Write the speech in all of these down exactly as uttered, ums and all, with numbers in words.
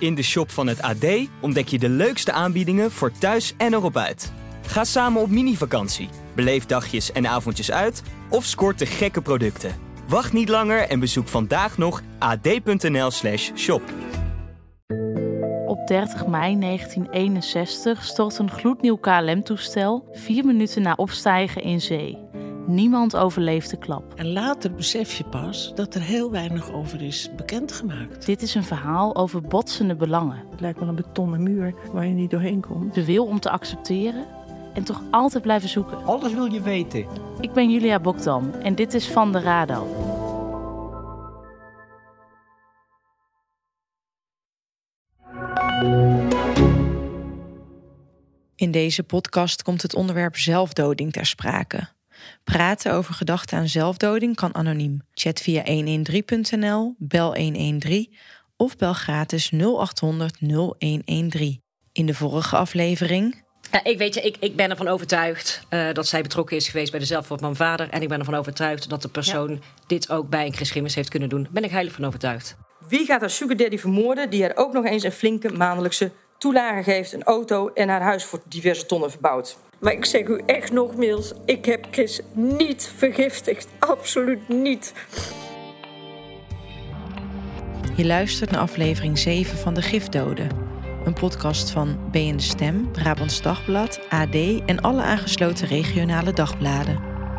In de shop van het A D ontdek je de leukste aanbiedingen voor thuis en erop uit. Ga samen op mini-vakantie, beleef dagjes en avondjes uit of scoort de gekke producten. Wacht niet langer en bezoek vandaag nog ad.nl slash shop. Op dertig mei negentien eenenzestig stort een gloednieuw K L M-toestel vier minuten na opstijgen in zee. Niemand overleeft de klap. En later besef je pas dat er heel weinig over is bekendgemaakt. Dit is een verhaal over botsende belangen. Het lijkt wel een betonnen muur waar je niet doorheen komt. De wil om te accepteren en toch altijd blijven zoeken. Alles wil je weten. Ik ben Julia Bokdam en dit is Van de Radar. In deze podcast komt het onderwerp zelfdoding ter sprake. Praten over gedachten aan zelfdoding kan anoniem. Chat via honderddertien punt n l, bel honderddertien of bel gratis nul acht honderd nul een een drie. In de vorige aflevering... Ja, ik, weet je, ik, ik ben ervan overtuigd uh, dat zij betrokken is geweest bij de zelfmoord van mijn vader. En ik ben ervan overtuigd dat de persoon ja. dit ook bij een Chris Grimwis heeft kunnen doen. Daar ben ik heilig van overtuigd. Wie gaat haar sugar daddy vermoorden die haar ook nog eens een flinke maandelijkse toelage geeft, een auto en haar huis voor diverse tonnen verbouwt? Maar ik zeg u echt nogmaals, ik heb Chris niet vergiftigd. Absoluut niet. Je luistert naar aflevering zeven van De Gifdoden. Een podcast van B N De Stem, Brabants Dagblad, A D en alle aangesloten regionale dagbladen.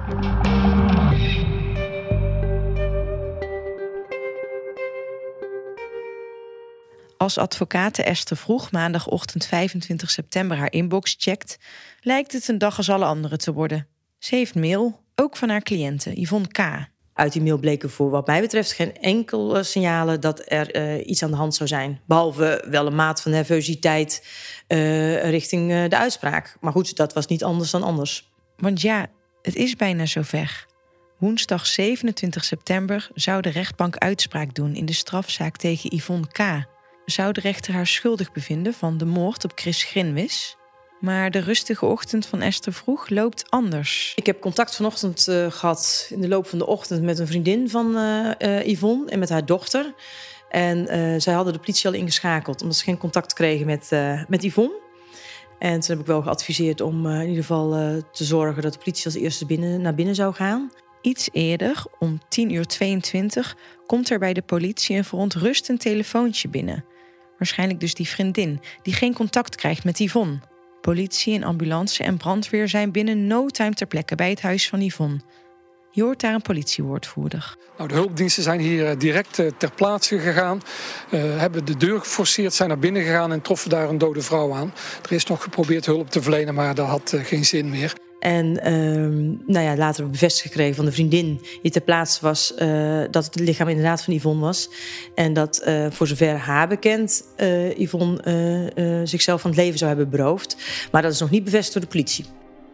Als advocate Esther Vroeg maandagochtend vijfentwintig september haar inbox checkt, lijkt het een dag als alle anderen te worden. Ze heeft mail, ook van haar cliënte Yvonne K. Uit die mail bleken voor wat mij betreft geen enkel uh, signalen dat er uh, iets aan de hand zou zijn. Behalve wel een maat van nervositeit uh, richting uh, de uitspraak. Maar goed, dat was niet anders dan anders. Want ja, het is bijna zover. Woensdag zevenentwintig september zou de rechtbank uitspraak doen in de strafzaak tegen Yvonne K. Zou de rechter haar schuldig bevinden van de moord op Chris Grimwis? Maar de rustige ochtend van Esther Vroeg loopt anders. Ik heb contact vanochtend uh, gehad in de loop van de ochtend met een vriendin van uh, uh, Yvonne en met haar dochter. En uh, zij hadden de politie al ingeschakeld omdat ze geen contact kregen met, uh, met Yvonne. En toen heb ik wel geadviseerd om uh, in ieder geval uh, te zorgen dat de politie als eerste binnen, naar binnen zou gaan. Iets eerder, om tien uur tweeëntwintig, komt er bij de politie een verontrustend telefoontje binnen. Waarschijnlijk dus die vriendin, die geen contact krijgt met Yvonne. Politie en ambulance en brandweer zijn binnen no time ter plekke bij het huis van Yvonne. Je hoort daar een politiewoordvoerder. Nou, de hulpdiensten zijn hier direct ter plaatse gegaan. Uh, hebben de deur geforceerd, zijn naar binnen gegaan en troffen daar een dode vrouw aan. Er is nog geprobeerd hulp te verlenen, maar dat had uh, geen zin meer. En uh, nou ja, later bevestigd gekregen van de vriendin die ter plaatse was uh, dat het lichaam inderdaad van Yvonne was. En dat uh, voor zover haar bekend uh, Yvonne uh, uh, zichzelf van het leven zou hebben beroofd. Maar dat is nog niet bevestigd door de politie.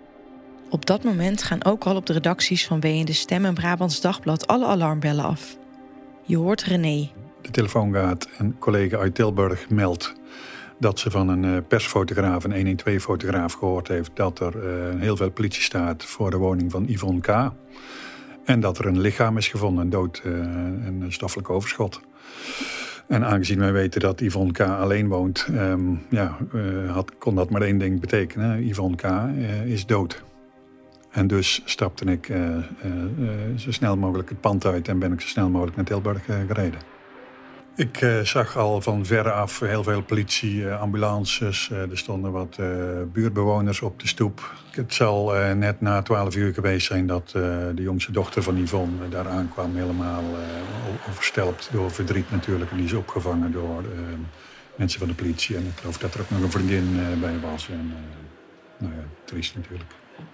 Op dat moment gaan ook al op de redacties van B N De Stem en Brabants Dagblad alle alarmbellen af. Je hoort René. De telefoon gaat en een collega uit Tilburg meldt dat ze van een persfotograaf, een honderdtwaalf-fotograaf, gehoord heeft dat er uh, heel veel politie staat voor de woning van Yvonne K. En dat er een lichaam is gevonden, een dood uh, en een stoffelijk overschot. En aangezien wij weten dat Yvonne K. alleen woont, um, ja, uh, had, kon dat maar één ding betekenen. Yvonne K. Uh, is dood. En dus stapte ik uh, uh, uh, zo snel mogelijk het pand uit en ben ik zo snel mogelijk naar Tilburg uh, gereden. Ik uh, zag al van verre af heel veel politie, uh, ambulances. Uh, er stonden wat uh, buurtbewoners op de stoep. Het zal uh, net na twaalf uur geweest zijn dat uh, de jongste dochter van Yvonne uh, daar aankwam. Helemaal uh, overstelpt door verdriet natuurlijk. En die is opgevangen door uh, mensen van de politie. En ik geloof dat er ook nog een vriendin uh, bij was. En, uh, nou ja, triest natuurlijk.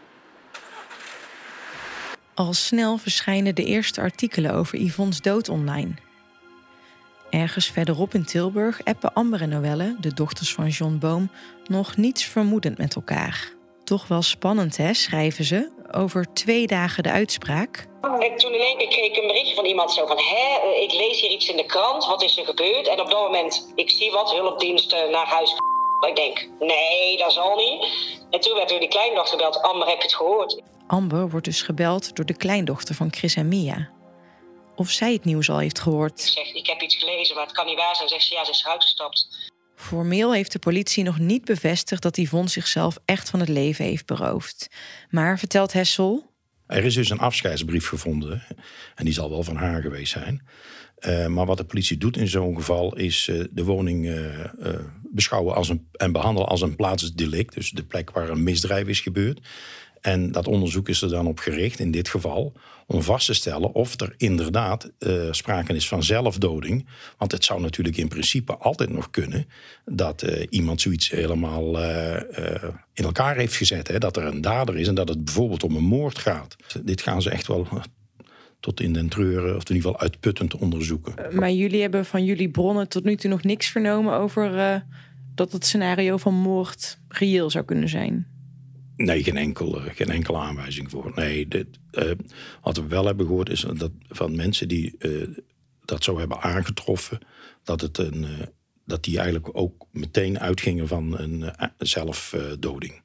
Al snel verschijnen de eerste artikelen over Yvonne's dood online. Ergens verderop in Tilburg appen Amber en Noelle, de dochters van John Boom, nog niets vermoedend met elkaar. Toch wel spannend, hè, schrijven ze, over twee dagen de uitspraak. En toen in één keer kreeg ik een berichtje van iemand zo van, hè, ik lees hier iets in de krant, wat is er gebeurd? En op dat moment, ik zie wat, hulpdiensten naar huis. Ik denk, nee, dat zal niet. En toen werd door die kleindochter gebeld, Amber, heb je het gehoord? Amber wordt dus gebeld door de kleindochter van Chris en Mia. Of zij het nieuws al heeft gehoord. Ik zeg, ik heb iets gelezen, maar het kan niet waar zijn. Zegt ze, ja, ze is eruit gestapt. Formeel heeft de politie nog niet bevestigd dat Yvonne zichzelf echt van het leven heeft beroofd. Maar, vertelt Hessel... Er is dus een afscheidsbrief gevonden. En die zal wel van haar geweest zijn. Uh, maar wat de politie doet in zo'n geval is uh, de woning uh, uh, beschouwen als een, en behandelen als een plaatsdelict. Dus de plek waar een misdrijf is gebeurd. En dat onderzoek is er dan op gericht, in dit geval, om vast te stellen of er inderdaad uh, sprake is van zelfdoding. Want het zou natuurlijk in principe altijd nog kunnen dat uh, iemand zoiets helemaal uh, uh, in elkaar heeft gezet. Hè? Dat er een dader is en dat het bijvoorbeeld om een moord gaat. Dit gaan ze echt wel tot in den treuren, of in ieder geval uitputtend onderzoeken. Maar jullie hebben van jullie bronnen tot nu toe nog niks vernomen over uh, dat het scenario van moord reëel zou kunnen zijn? Nee, geen, enkel, geen enkele aanwijzing voor. Nee, dit, uh, wat we wel hebben gehoord is dat van mensen die uh, dat zo hebben aangetroffen, dat, het een, uh, dat die eigenlijk ook meteen uitgingen van een uh, zelfdoding.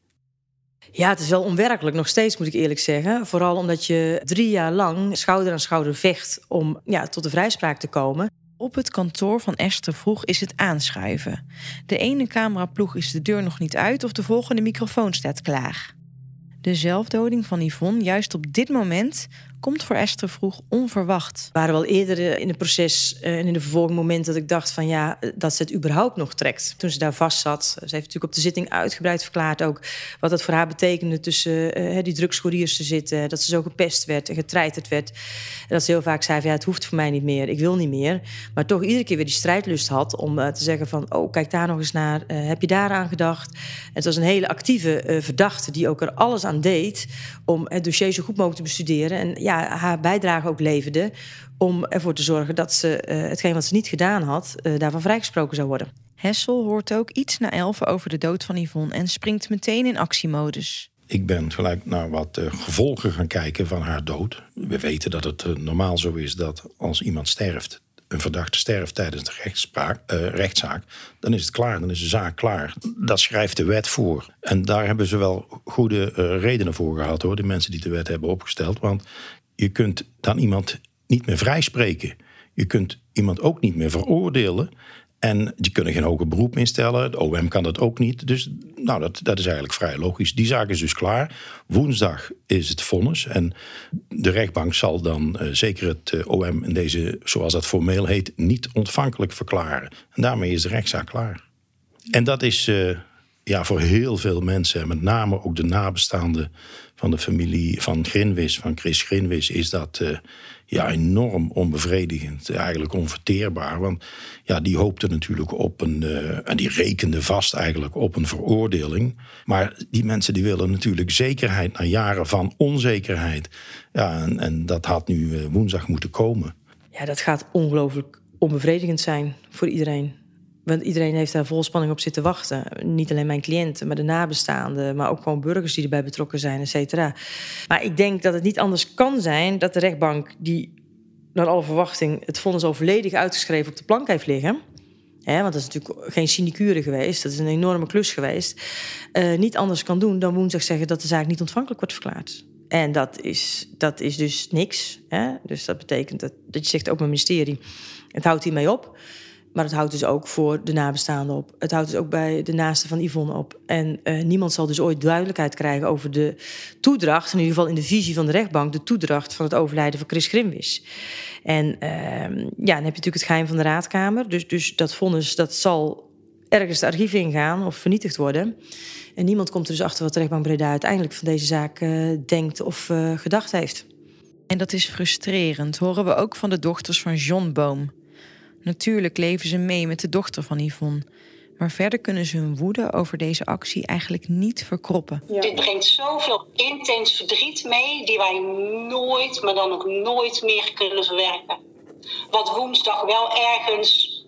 Ja, het is wel onwerkelijk, nog steeds moet ik eerlijk zeggen. Vooral omdat je drie jaar lang schouder aan schouder vecht om ja, tot de vrijspraak te komen. Op het kantoor van Esther Vroeg is het aanschuiven. De ene cameraploeg is de deur nog niet uit of de volgende microfoon staat klaar. De zelfdoding van Yvonne, juist op dit moment, komt voor Esther Vroeg onverwacht. We waren wel eerder in het proces en in de vervolging moment dat ik dacht van ja, dat ze het überhaupt nog trekt. Toen ze daar vast zat, ze heeft natuurlijk op de zitting uitgebreid verklaard ook wat het voor haar betekende tussen uh, die drugscouriers te zitten, dat ze zo gepest werd en getreiterd werd. En dat ze heel vaak zei van ja, het hoeft voor mij niet meer, ik wil niet meer. Maar toch iedere keer weer die strijdlust had om uh, te zeggen van oh, kijk daar nog eens naar, uh, heb je daaraan gedacht? En het was een hele actieve uh, verdachte die ook er alles aan deed om het dossier zo goed mogelijk te bestuderen en ja, haar bijdrage ook leverde om ervoor te zorgen dat ze uh, hetgeen wat ze niet gedaan had, uh, daarvan vrijgesproken zou worden. Hessel hoort ook iets na elf over de dood van Yvonne en springt meteen in actiemodus. Ik ben gelijk naar wat uh, gevolgen gaan kijken van haar dood. We weten dat het uh, normaal zo is dat als iemand sterft, een verdachte sterft tijdens de rechtspraak, uh, rechtszaak, dan is het klaar, dan is de zaak klaar. Dat schrijft de wet voor. En daar hebben ze wel goede uh, redenen voor gehad, hoor, de mensen die de wet hebben opgesteld. Want je kunt dan iemand niet meer vrijspreken. Je kunt iemand ook niet meer veroordelen. En die kunnen geen hoger beroep instellen. Het O M kan dat ook niet. Dus nou, dat, dat is eigenlijk vrij logisch. Die zaak is dus klaar. Woensdag is het vonnis. En de rechtbank zal dan uh, zeker het uh, O M in deze, zoals dat formeel heet, niet ontvankelijk verklaren. En daarmee is de rechtszaak klaar. En dat is uh, ja, voor heel veel mensen, met name ook de nabestaanden van de familie van Grinwis, van Chris Grinwis, is dat uh, ja, enorm onbevredigend, eigenlijk onverteerbaar. Want ja, die hoopte natuurlijk op een, uh, en die rekende vast eigenlijk op een veroordeling. Maar die mensen die willen natuurlijk zekerheid na jaren van onzekerheid. Ja, en, en dat had nu uh, woensdag moeten komen. Ja, dat gaat ongelooflijk onbevredigend zijn voor iedereen. Want iedereen heeft daar vol spanning op zitten wachten. Niet alleen mijn cliënten, maar de nabestaanden, maar ook gewoon burgers die erbij betrokken zijn, et cetera. Maar ik denk dat het niet anders kan zijn dat de rechtbank, die naar alle verwachting het vonnis al volledig uitgeschreven op de plank heeft liggen, hè, want dat is natuurlijk geen sinecure geweest, dat is een enorme klus geweest, uh, niet anders kan doen dan woensdag zeggen dat de zaak niet ontvankelijk wordt verklaard. En dat is, dat is dus niks. Hè? Dus dat betekent dat, dat je zegt ook mijn ministerie, het houdt hiermee op. Maar het houdt dus ook voor de nabestaanden op. Het houdt dus ook bij de naasten van Yvonne op. En uh, niemand zal dus ooit duidelijkheid krijgen over de toedracht, in ieder geval in de visie van de rechtbank, de toedracht van het overlijden van Chris Grinwis. En uh, ja, dan heb je natuurlijk het geheim van de raadkamer. Dus, dus dat vonnis, dat zal ergens de archief ingaan of vernietigd worden. En niemand komt er dus achter wat de rechtbank Breda uiteindelijk van deze zaak uh, denkt of uh, gedacht heeft. En dat is frustrerend, horen we ook van de dochters van John Boom. Natuurlijk leven ze mee met de dochter van Yvonne. Maar verder kunnen ze hun woede over deze actie eigenlijk niet verkroppen. Ja. Dit brengt zoveel intens verdriet mee die wij nooit, maar dan ook nooit meer kunnen verwerken. Wat woensdag wel ergens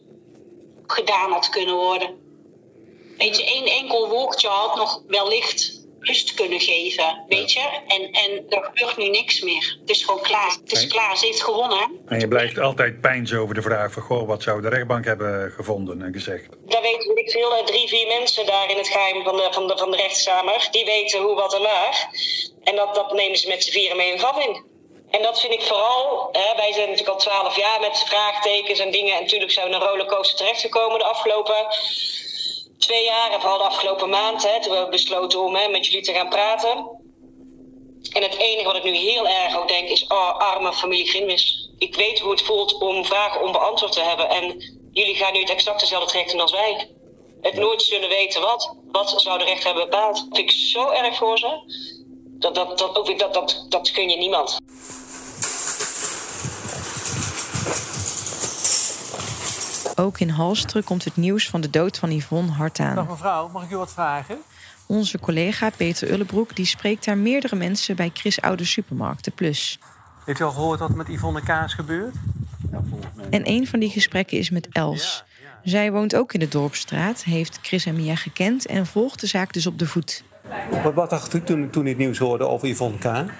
gedaan had kunnen worden. Weet je, één enkel woordje had nog wellicht rust kunnen geven, weet je. En, en er gebeurt nu niks meer. Het is gewoon klaar. Het is klaar, ze heeft gewonnen. En je blijft altijd peinzen over de vraag van, goh, wat zou de rechtbank hebben gevonden en gezegd? Daar weten ik veel, drie, vier mensen daar in het geheim van de, van de, van de rechtskamer. Die weten hoe, wat en waar. En dat, dat nemen ze met z'n vieren mee een gat in. En dat vind ik vooral, hè, wij zijn natuurlijk al twaalf jaar met vraagtekens en dingen. En natuurlijk zijn we in een rollercoaster terechtgekomen de afgelopen twee jaar en vooral de afgelopen maand, hè, toen we besloten om hè, met jullie te gaan praten. En het enige wat ik nu heel erg ook denk is, oh, arme familie Grinwis. Ik weet hoe het voelt om vragen onbeantwoord te hebben. En jullie gaan nu het exact dezelfde traject doen als wij. Het nooit zullen weten wat. Wat zou de rechter hebben bepaald? Dat vind ik zo erg voor ze. Dat, dat, dat, ook, dat, dat, dat kun je niemand. Ook in Halsteren komt het nieuws van de dood van Yvonne hard aan. Dag mevrouw, mag ik u wat vragen? Onze collega Peter Ullebroek die spreekt daar meerdere mensen bij Chris Oude Supermarkten Plus. Heeft u al gehoord wat er met Yvonne K. is gebeurd? Ja, en een van die gesprekken is met Els. Ja, ja. Zij woont ook in de Dorpsstraat, heeft Chris en Mia gekend en volgt de zaak dus op de voet. Wat, wat dacht u toen, toen u het nieuws hoorde over Yvonne K.? Ja.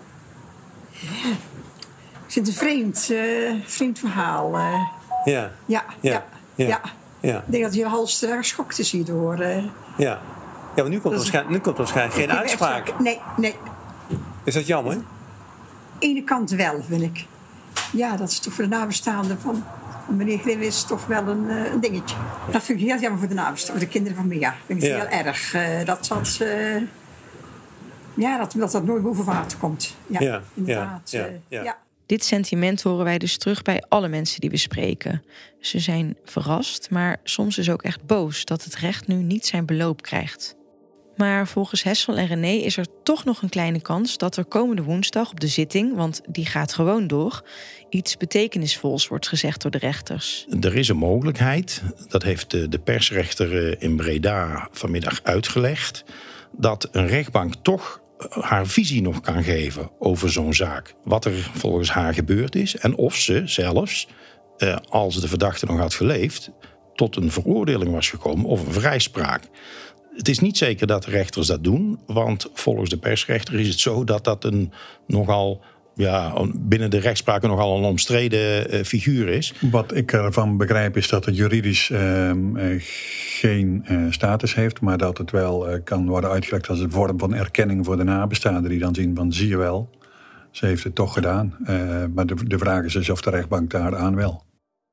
Ik vind het een vreemd, uh, vreemd verhaal. Uh. Ja. Ja, ja, ja. ja. ja. ja. Ik denk dat je Halster geschokt is hierdoor. Uh. Ja. Ja, maar nu komt, waarschijnlijk, nu komt waarschijnlijk geen uitspraak. Echt, nee, nee. Is dat jammer? Aan de ene kant wel, vind ik. Ja, dat is toch voor de nabestaanden van, van meneer Grinwis toch wel een, uh, een dingetje. Dat vind ik heel jammer voor de nabestaanden, voor de kinderen van Mia. Vind ik ja. heel erg. Uh, dat dat, uh, ja, dat, dat dat nooit boven water komt. Ja, ja. inderdaad. Ja. Ja. Uh, Ja. ja. Dit sentiment horen wij dus terug bij alle mensen die we spreken. Ze zijn verrast, maar soms dus ook echt boos dat het recht nu niet zijn beloop krijgt. Maar volgens Hessel en René is er toch nog een kleine kans dat er komende woensdag op de zitting, want die gaat gewoon door, iets betekenisvols wordt gezegd door de rechters. Er is een mogelijkheid, dat heeft de persrechter in Breda vanmiddag uitgelegd, dat een rechtbank toch haar visie nog kan geven over zo'n zaak. Wat er volgens haar gebeurd is en of ze zelfs, als de verdachte nog had geleefd, tot een veroordeling was gekomen of een vrijspraak. Het is niet zeker dat de rechters dat doen, want volgens de persrechter is het zo dat dat een nogal, ja, binnen de rechtspraak nogal een omstreden uh, figuur is. Wat ik ervan begrijp is dat het juridisch uh, uh, geen uh, status heeft, maar dat het wel uh, kan worden uitgelegd als een vorm van erkenning voor de nabestaanden die dan zien van zie je wel, ze heeft het toch gedaan. Uh, maar de, de vraag is dus of de rechtbank daar aan wil.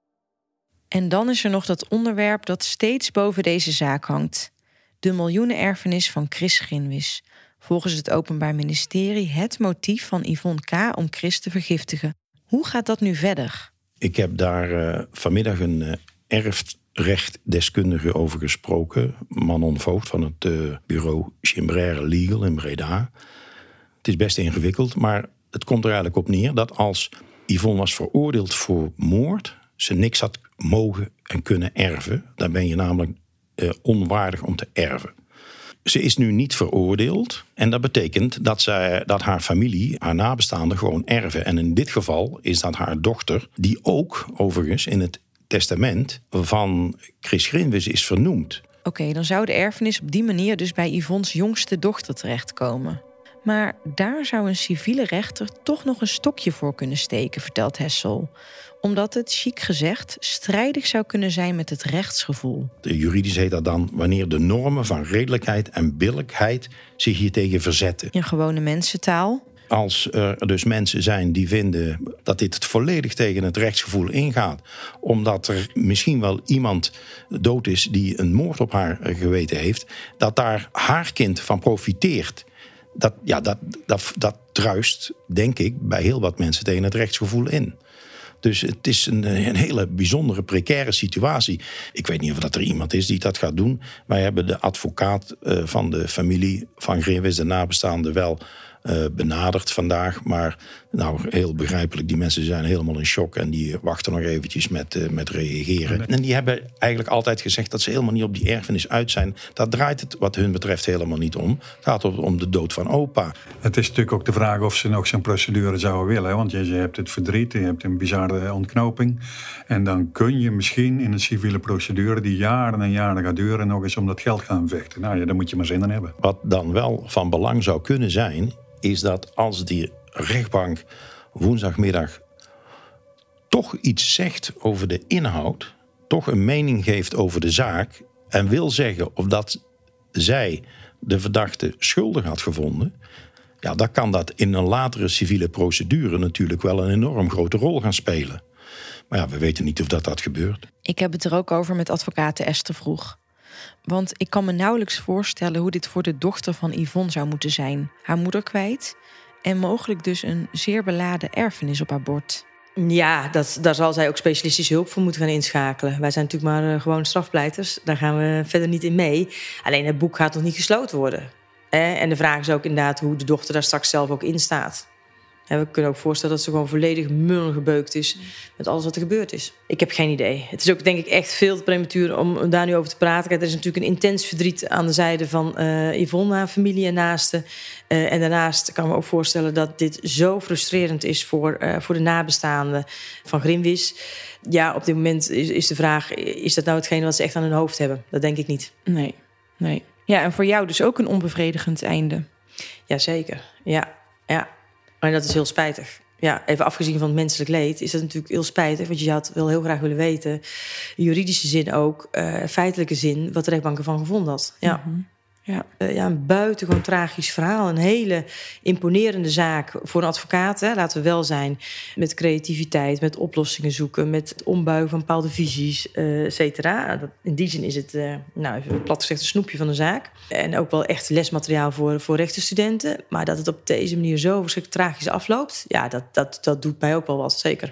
En dan is er nog dat onderwerp dat steeds boven deze zaak hangt. De miljoenenerfenis van Chris Grinwis. Volgens het Openbaar Ministerie het motief van Yvonne K. om Chris te vergiftigen. Hoe gaat dat nu verder? Ik heb daar uh, vanmiddag een uh, erfrechtdeskundige over gesproken. Manon Voogd van het uh, bureau Chimbraire Legal in Breda. Het is best ingewikkeld, maar het komt er eigenlijk op neer dat als Yvonne was veroordeeld voor moord, ze niks had mogen en kunnen erven. Dan ben je namelijk uh, onwaardig om te erven. Ze is nu niet veroordeeld en dat betekent dat, zij, dat haar familie, haar nabestaanden gewoon erven. En in dit geval is dat haar dochter, die ook overigens in het testament van Chris Grinwis is vernoemd. Oké, okay, dan zou de erfenis op die manier dus bij Yvonne's jongste dochter terechtkomen. Maar daar zou een civiele rechter toch nog een stokje voor kunnen steken, vertelt Hessel. Omdat het, chic gezegd, strijdig zou kunnen zijn met het rechtsgevoel. Juridisch heet dat dan wanneer de normen van redelijkheid en billijkheid zich hiertegen verzetten. In gewone mensentaal. Als er dus mensen zijn die vinden dat dit volledig tegen het rechtsgevoel ingaat, omdat er misschien wel iemand dood is die een moord op haar geweten heeft, dat daar haar kind van profiteert. Dat, ja, dat, dat, dat druist, denk ik, bij heel wat mensen tegen het rechtsgevoel in. Dus het is een, een hele bijzondere, precaire situatie. Ik weet niet of dat er iemand is die dat gaat doen. Wij hebben de advocaat uh, van de familie van Grinwis, de nabestaanden, wel uh, benaderd vandaag. Maar nou, heel begrijpelijk, die mensen zijn helemaal in shock en die wachten nog eventjes met, uh, met reageren. En die hebben eigenlijk altijd gezegd dat ze helemaal niet op die erfenis uit zijn. Dat draait het wat hun betreft helemaal niet om. Het gaat om de dood van opa. Het is natuurlijk ook de vraag of ze nog zo'n procedure zouden willen. Want je, je hebt het verdriet, je hebt een bizarre ontknoping. En dan kun je misschien in een civiele procedure die jaren en jaren gaat duren nog eens om dat geld gaan vechten. Nou ja, daar moet je maar zin in hebben. Wat dan wel van belang zou kunnen zijn, is dat als die rechtbank woensdagmiddag toch iets zegt over de inhoud, toch een mening geeft over de zaak en wil zeggen of dat zij de verdachte schuldig had gevonden, ja, dan kan dat in een latere civiele procedure natuurlijk wel een enorm grote rol gaan spelen. Maar ja, we weten niet of dat, dat gebeurt. Ik heb het er ook over met advocaat Esther Vroeg. Want ik kan me nauwelijks voorstellen hoe dit voor de dochter van Yvonne zou moeten zijn. Haar moeder kwijt en mogelijk dus een zeer beladen erfenis op haar bord. Ja, dat, daar zal zij ook specialistische hulp voor moeten gaan inschakelen. Wij zijn natuurlijk maar uh, gewoon strafpleiters. Daar gaan we verder niet in mee. Alleen het boek gaat nog niet gesloten worden. Eh? En de vraag is ook inderdaad hoe de dochter daar straks zelf ook in staat. En we kunnen ook voorstellen dat ze gewoon volledig mul gebeukt is met alles wat er gebeurd is. Ik heb geen idee. Het is ook denk ik echt veel te prematuur om daar nu over te praten. Kijk, er is natuurlijk een intens verdriet aan de zijde van uh, Yvonne, haar familie en naasten. Uh, en daarnaast kan ik me ook voorstellen dat dit zo frustrerend is voor, uh, voor de nabestaanden van Grimwis. Ja, op dit moment is, is de vraag, is dat nou hetgene wat ze echt aan hun hoofd hebben? Dat denk ik niet. Nee, nee. Ja, en voor jou dus ook een onbevredigend einde. Jazeker, ja, ja. En dat is heel spijtig. Ja, even afgezien van het menselijk leed is dat natuurlijk heel spijtig. Want je had wel heel graag willen weten, in juridische zin ook, uh, feitelijke zin, wat de rechtbank ervan gevonden had. Ja. Mm-hmm. Ja. Uh, ja, een buitengewoon tragisch verhaal. Een hele imponerende zaak voor een advocaat. Hè, laten we wel zijn. Met creativiteit, met oplossingen zoeken, met het ombuigen van bepaalde visies, uh, et cetera. In die zin is het, uh, nou even plat gezegd, een snoepje van de zaak. En ook wel echt lesmateriaal voor, voor rechtenstudenten. Maar dat het op deze manier zo verschrikkelijk tragisch afloopt, ja, dat, dat, dat doet mij ook wel wat, zeker.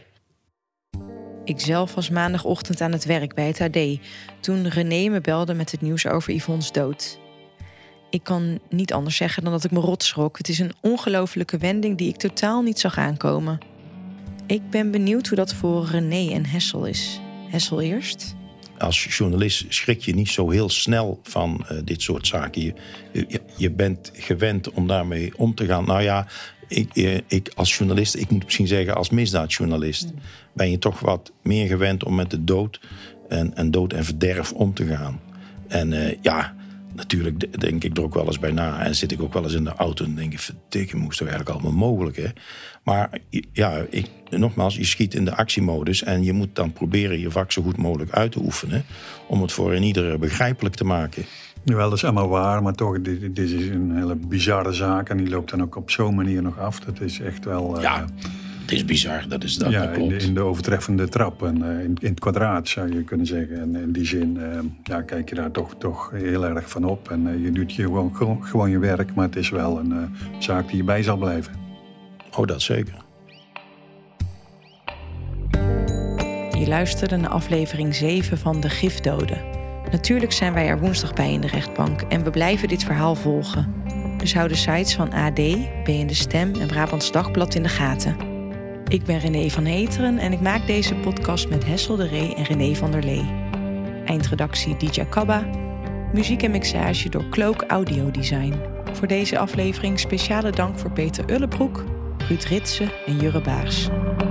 Ik zelf was maandagochtend aan het werk bij het A D toen René me belde met het nieuws over Yvonne's dood. Ik kan niet anders zeggen dan dat ik me rot schrok. Het is een ongelofelijke wending die ik totaal niet zag aankomen. Ik ben benieuwd hoe dat voor René en Hessel is. Hessel eerst. Als journalist schrik je niet zo heel snel van uh, dit soort zaken. Je, je, je bent gewend om daarmee om te gaan. Nou ja, ik, ik als journalist, ik moet misschien zeggen als misdaadjournalist, mm. ben je toch wat meer gewend om met de dood en, en dood en verderf om te gaan. En uh, ja, natuurlijk denk ik er ook wel eens bij na. En zit ik ook wel eens in de auto en denk ik, verdikke, moest er eigenlijk allemaal mogelijk, hè? Maar ja, ik, nogmaals, je schiet in de actiemodus en je moet dan proberen je vak zo goed mogelijk uit te oefenen om het voor een ieder begrijpelijk te maken. Jawel, dat is allemaal waar, maar toch, dit, dit is een hele bizarre zaak en die loopt dan ook op zo'n manier nog af. Dat is echt wel... Uh, ja, het is bizar, dat is dat, ja, dat klopt. In de, in de overtreffende trap en uh, in, in het kwadraat zou je kunnen zeggen. En in die zin uh, ja, kijk je daar toch, toch heel erg van op. En uh, je doet je gewoon, gewoon, gewoon je werk, maar het is wel een uh, zaak die je bij zal blijven. Oh, dat zeker. Je luisterde naar aflevering zeven van De Gifdoden. Natuurlijk zijn wij er woensdag bij in de rechtbank en we blijven dit verhaal volgen. Dus hou de sites van A D, B N De Stem en Brabants Dagblad in de gaten. Ik ben René van Heteren en ik maak deze podcast met Hessel de Ree en René van der Lee. Eindredactie D J Kabba. Muziek en mixage door Cloak Audio Design. Voor deze aflevering speciale dank voor Peter Ullebroek, Ruud Ritsen en Jurre Baars.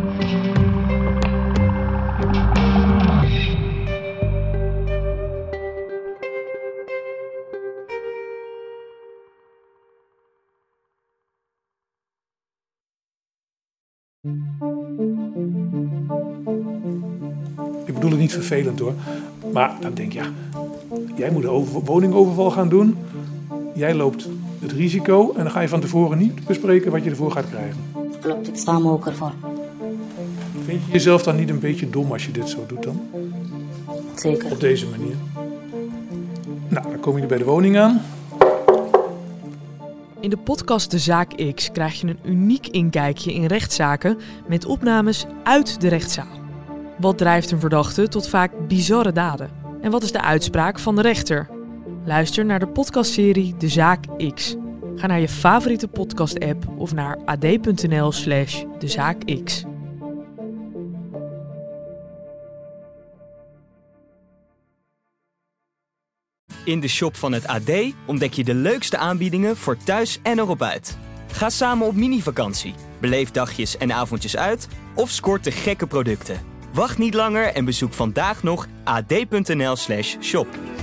Ik bedoel het niet vervelend hoor. Maar dan denk je, ja, jij moet een over- woningoverval gaan doen. Jij loopt het risico en dan ga je van tevoren niet bespreken wat je ervoor gaat krijgen. Klopt, ik sta me ook ervoor. Vind je jezelf dan niet een beetje dom als je dit zo doet dan? Zeker. Op deze manier. Nou, dan kom je bij de woning aan. In de podcast De Zaak X krijg je een uniek inkijkje in rechtszaken met opnames uit de rechtszaal. Wat drijft een verdachte tot vaak bizarre daden? En wat is de uitspraak van de rechter? Luister naar de podcastserie De Zaak X. Ga naar je favoriete podcast-app of naar ad.nl slash dezaakx. In de shop van het A D ontdek je de leukste aanbiedingen voor thuis en erop uit. Ga samen op mini-vakantie, beleef dagjes en avondjes uit of scoort de gekke producten. Wacht niet langer en bezoek vandaag nog ad.nl slash shop.